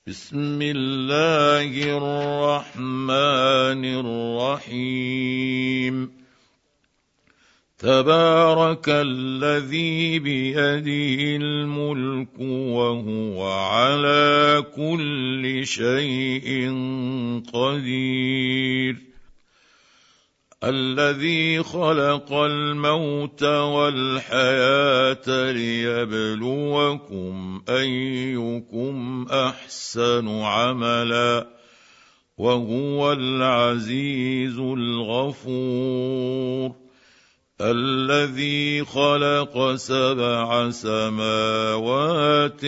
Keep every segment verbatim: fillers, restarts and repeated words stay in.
بسم الله الرحمن الرحيم. تبارك الذي بيده الملك وهو على كل شيء قدير. الذي خلق الموت والحياة ليبلوكم أيكم أحسن عملا وهو العزيز الغفور. الذي خلق سبع سماوات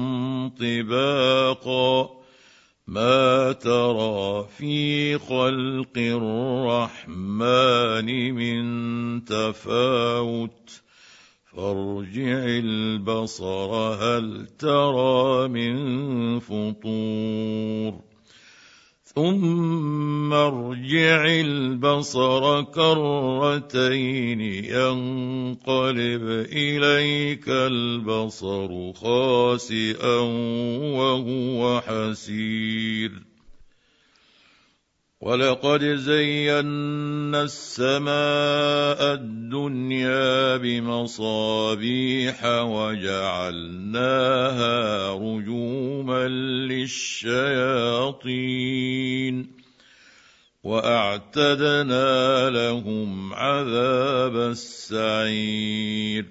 طباقا ما ترى في خلق الرحمن من تفاوت فارجع البصر هل ترى من فطور ثم ارجع البصر كرتين ينقلب إليك البصر خاسئا وهو حسير. ولقد زينا السماء الدنيا بمصابيح وجعلناها رجوما للشياطين وأعتدنا لهم عذاب السعير.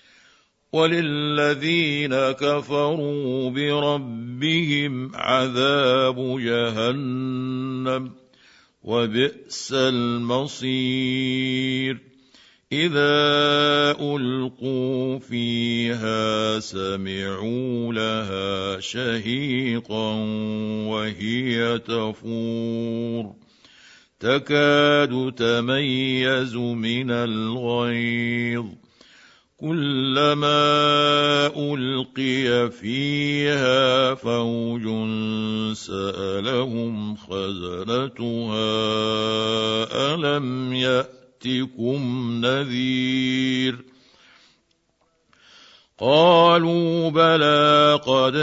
وللذين كفروا بربهم عذاب جهنم وبئس المصير. إذا ألقوا فيها سمعوا لها شهيقا وهي تفور تكاد تميز من الغيظ كلما ألقي فيها فوج سألهم خزنتها ألم يأتكم نذير قالوا بلى قد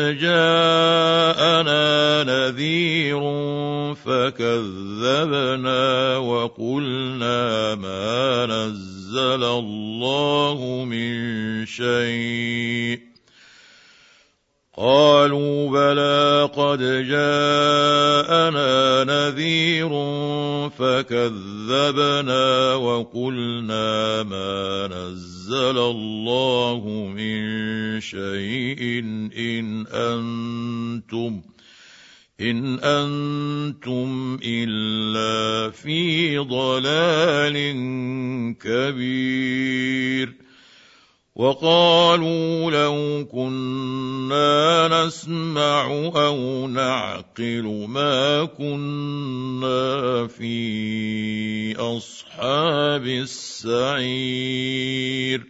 جاءنا نذير فكذبنا وقلنا ما نزل الله من شيء قالوا بلى قد جاءنا نذير فكذبنا وقلنا ما نزل الله من شيء إن أنتم إن أنتم إلا في ضلال كبير. وقالوا لو كنا نسمع أو نعقل ما كنا في أصحاب السعير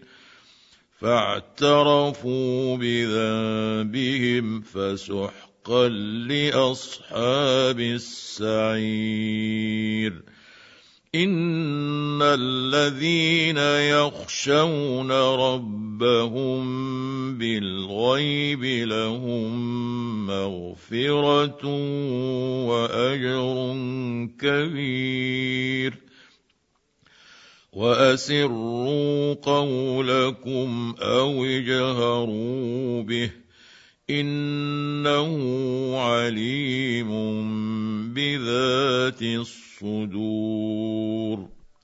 فاعترفوا بذنبهم فسحقا لأصحاب السعير. إن الذين يخشون ربهم بالغيب لهم مغفرة وأجر كبير. وأسروا قولكم أو اجهروا به إنه عليم بذات الصدور.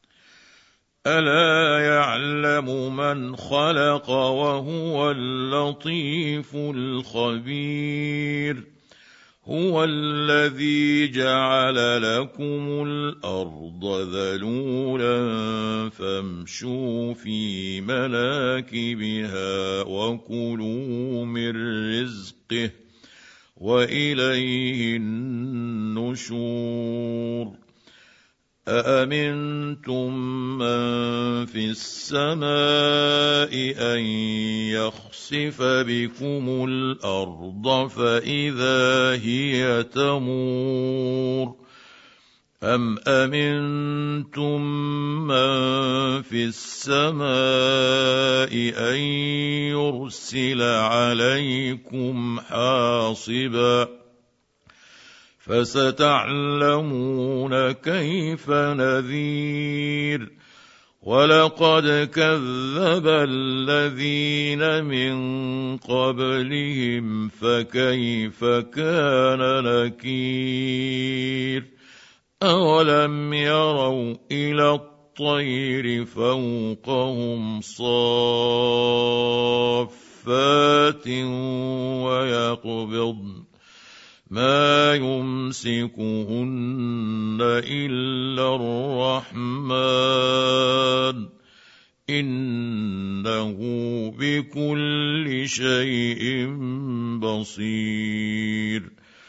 ألا يعلم من خلق وهو اللطيف الخبير. هو الذي جعل لكم الأرض ذلولا فامشوا في مناكبها وكلوا من رزقه وإليه النشور. أأمنتم من في السماء أن يخسف بكم الأرض فإذا هي تمور أم أمنتم من في السماء أن يرسل عليكم حاصبا فستعلمون كيف نذير ولقد كذب الذين من قبلهم فكيف كان نكير أولم يروا إلى الطير فوقهم صافات ويقبضن ما يمسكهن إلا الرحمن إنه بكل شيء بصير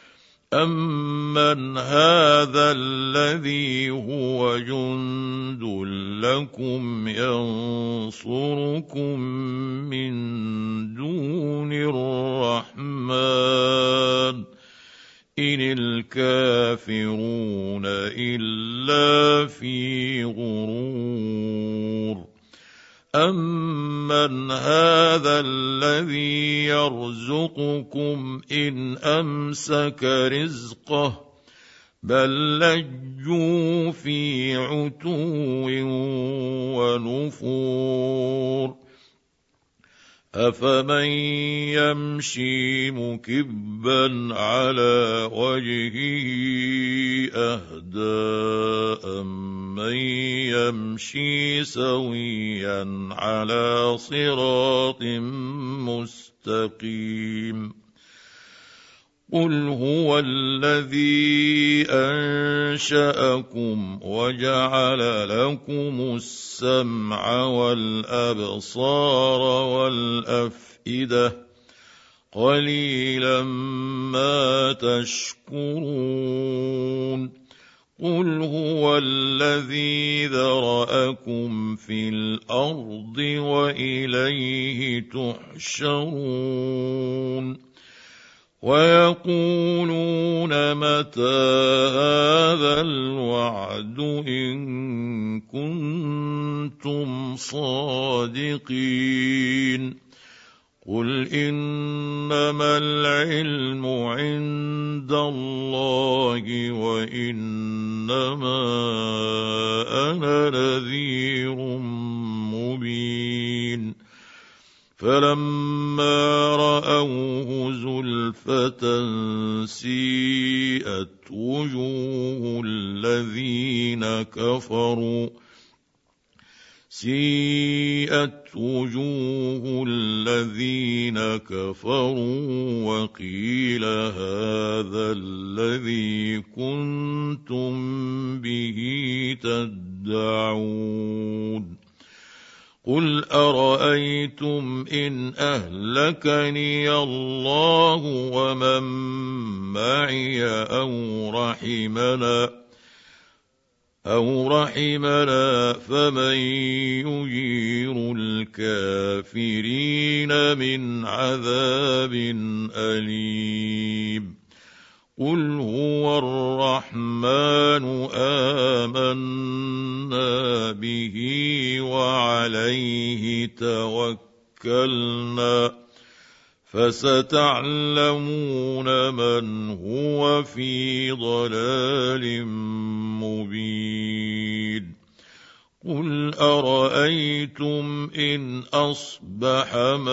أمن هذا الذي هو جند لكم ينصركم من دون الرحمن إن الكافرون إلا في غرور أمن هذا الذي يرزقكم إن أمسك رزقه بل لجوا في عتو ونفور أفمن يمشي مكبا على وجهه أهدى أمن يمشي سويا على صراط مستقيم قل هو الذي أنشأكم وجعل لكم السمع والأبصار والأفئدة قليلا ما تشكرون قل هو الذي ذرأكم في الأرض وإليه تحشرون ويقولون متى هذا الوعد إن كنتم صادقين قل إنما العلم عند الله وإنما أنا نذير مبين فلما رأوه زلفة سيئت وجوه الذين كفروا سيئت وجوه الذين كفروا وقيل هذا الذي كنتم به تدعون قل أرأيتم إن أهلكني الله ومن معي أو رحمنا أو رحمنا فمن يجير الكافرين من عذاب أليم قل هو الرحمن آمنا به وعليه توكلنا فستعلمون من هو في ضلال مبين قل أرأيتم إن أصبح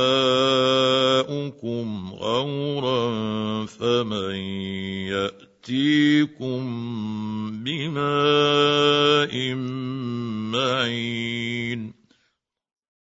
ماؤكم غورا فمن يأتيكم بماء معين